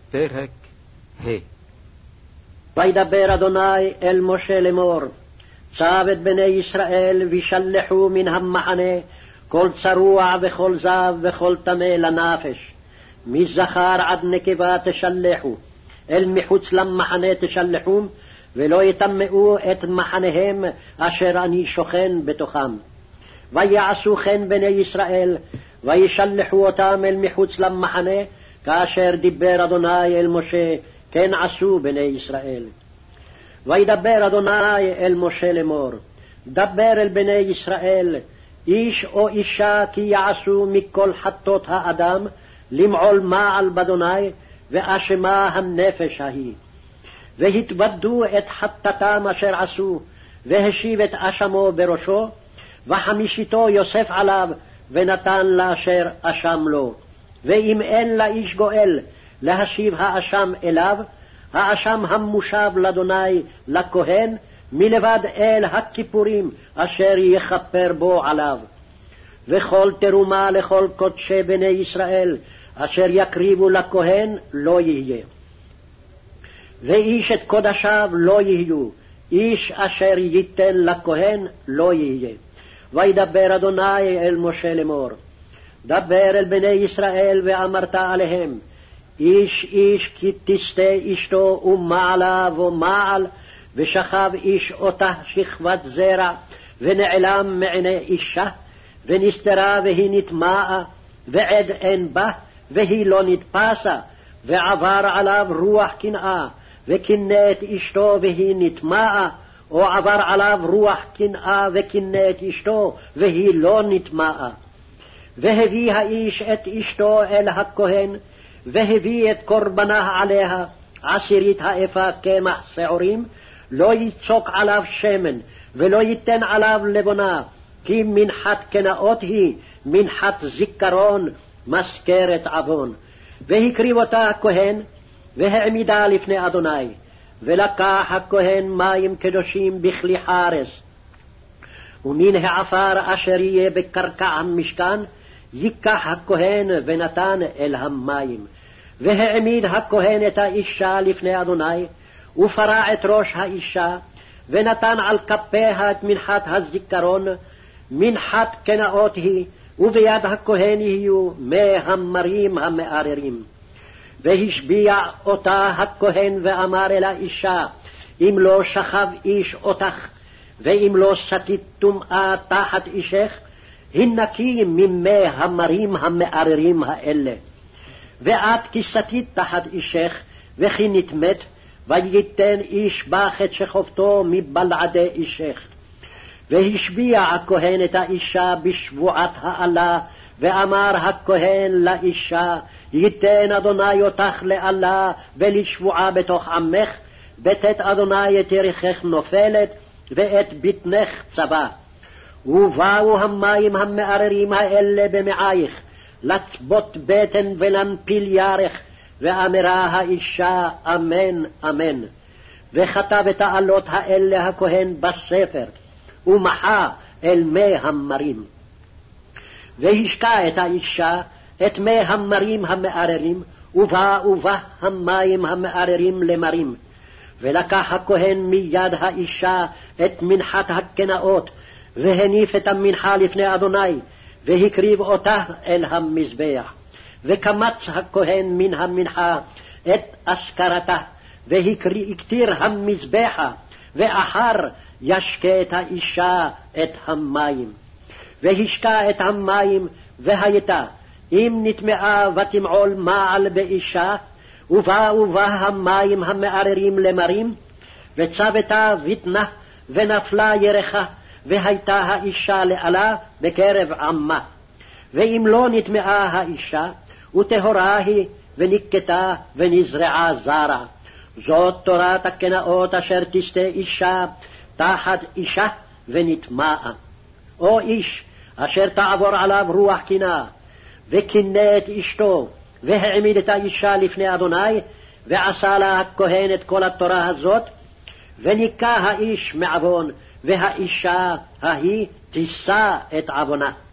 פרק ה'. וידבר אדוני אל משה לאמור, צב את בני ישראל וישלחו מן המחנה כל צרוע וכל זב וכל טמא לנפש, מזכר עד נקבה תשלחו, אל מחוץ למחנה תשלחום, ולא יטמאו את מחניהם אשר אני שוכן בתוכם. ויעשו כן בני ישראל, וישלחו אותם אל מחוץ למחנה, כאשר דיבר אדוני אל משה, כן עשו בני ישראל. וידבר אדוני אל משה לאמור, דבר אל בני ישראל, איש או אישה כי יעשו מכל חטות האדם, למעול מעל באדוני, ואשמה הנפש ההיא. והתוודו את חטאתם אשר עשו, והשיב את אשמו בראשו, וחמישיתו יוסף עליו, ונתן לאשר אשם לו. ואם אין לאיש גואל להשיב האשם אליו, האשם המושב לאדוני לכהן, מלבד אל הכיפורים אשר יכפר בו עליו. וכל תרומה לכל קודשי בני ישראל אשר יקריבו לכהן לא יהיה. ואיש את קודשיו לא יהיו, איש אשר ייתן לכהן לא יהיה. וידבר אדוני אל משה לאמור, דבר אל בני ישראל ואמרת עליהם, איש איש כי תסטה אשתו ומעלה ומעל, ושכב איש אותה שכבת זרע, ונעלם מעיני אישה, ונסתרה והיא נטמעה, ועד אין בה, והיא לא נתפסה, ועבר עליו רוח קנאה, וקנא את אשתו והיא נטמעה, או עבר עליו רוח קנאה וקנא את אשתו והיא לא נטמעה. והביא האיש את אשתו אל הכהן, והביא את קורבנה עליה, 10 האפה קמח שעורים, לא יצוק עליו שמן, ולא ייתן עליו לבונה, כי מנחת קנאות היא, מנחת זיכרון, מזכרת עוון. והקריב אותה הכהן, והעמידה לפני אדוני. ולקח הכהן מים קדושים בכלי חרס, ומן העפר אשר יהיה בקרקע המשכן ייקח הכהן ונתן אל המים. והעמיד הכהן את האישה לפני אדוני, ופרע את ראש האישה, ונתן על כפיה את מנחת הזיכרון, מנחת קנאות היא, וביד הכהן יהיו מי המרים המערערים. והשביע אותה הכהן ואמר אל האישה, אם לא שכב איש אותך, ואם לא סטית טומאה תחת אישך, הנקי ממי המרים המערערים האלה. ואת כי סטית תחת אישך, וכי נטמאת, וייתן איש בך את שכבתו מבלעדי אישך. והשביע הכהן את האישה בשבועת האלה, ואמר הכהן לאישה, ייתן אדוני אותך לאלה ולשבועה בתוך עמך, בתת אדוני את ירכך נופלת, ואת בטנך צבא. ובאו המים המערערים האלה במעייך, לצבות בטן ולנפיל ירך, ואמרה האישה אמן אמן. וכתב את העלות האלה הכהן בספר, ומחה אל מי המרים. והשקע את האישה את מי המרים המערערים, ובה המים המערערים למרים. ולקח הכהן מיד האישה את מנחת הקנאות, והניף את המנחה לפני אדוני, והקריב אותה אל המזבח. וקמץ הכהן מן המנחה את אזכרתה, והקטיר המזבחה, ואחר ישקה את האישה את המים. והשקע את המים, והייתה אם נטמעה ותמעול מעל באישה, ובה המים המערערים למרים, וצבתה בטנה, ונפלה ירחה, והייתה האישה לאלה בקרב עמה. ואם לא נטמעה האישה, וטהורה היא, ונקטה ונזרעה זרע. זאת תורת הקנאות אשר תסטה אישה תחת אישה ונטמעה. או איש אשר תעבור עליו רוח קנאה, וקנא את אשתו, והעמיד את האישה לפני אדוני, ועשה לה הכהן את כל התורה הזאת, וניקה האיש מעוון, והאישה ההיא תישא את עוונה.